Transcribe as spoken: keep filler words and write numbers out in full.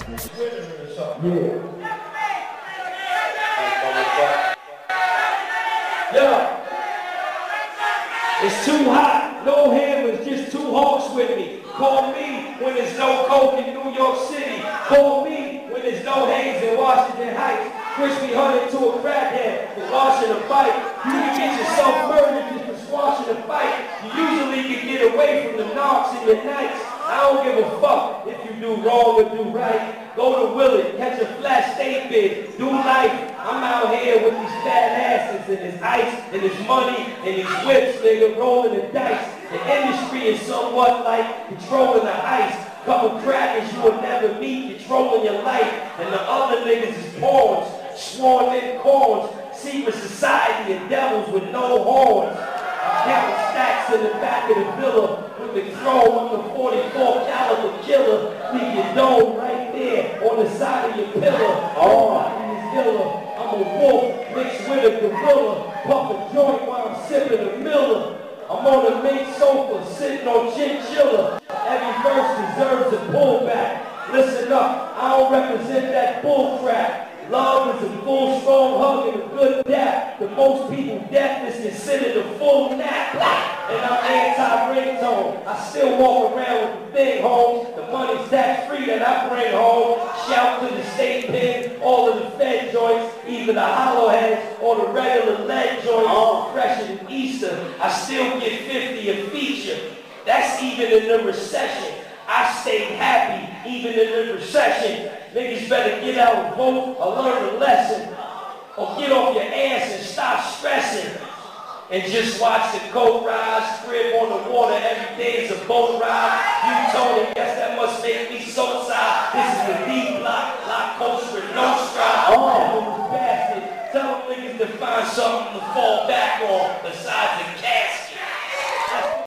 Yeah. Yo, it's too hot. No hammers, just two hawks with me. Call me when there's no coke in New York City. Call me when there's no haze in Washington Heights. Crispy hunted to a crackhead for washing a fight. You can get yourself murdered just for squashing a fight. You usually can get away from the knocks in your nights. I don't give a fuck if you do wrong or do right. Go to Willard, catch a flash state bid, do life. I'm out here with these fat asses and this ice and this money and these whips, nigga, rolling the dice. The industry is somewhat like controlling the ice. Couple crackers you will never meet, controlling your life. And the other niggas is pawns, sworn in corns, secret society of devils with no horns. Counting stacks in the back of the villa with the throne with the forty-four caliber killer. Leave your dome right there on the side of your pillar. Oh, I'm a wolf mixed with a gorilla. Puff a joint while I'm sipping a Miller. I'm on a mink sofa sitting on chinchilla. Every verse deserves a pullback. Listen up, I don't represent that bull crap. Love is a full, strong hug and a good dap. The most people death is considered a full nap. And I'm anti-ringtone. I still walk around with the thing home. The money's tax-free that I bring home. Shout to the state pen, all of the Fed joints, either the hollow heads or the regular lead joints. All fresher than Easter. I still get fifty a feature. That's even in the recession. I stayed happy even in the recession. Niggas better get out and vote or learn a lesson. Or get off your ass and stop stressing. And just watch the coat rise, crib on the water, every day is a boat ride. You told him, guess that must make me so side. This is the D block, La Costa Nostra. Oh, bastard. Tell them niggas to find something to fall back on besides the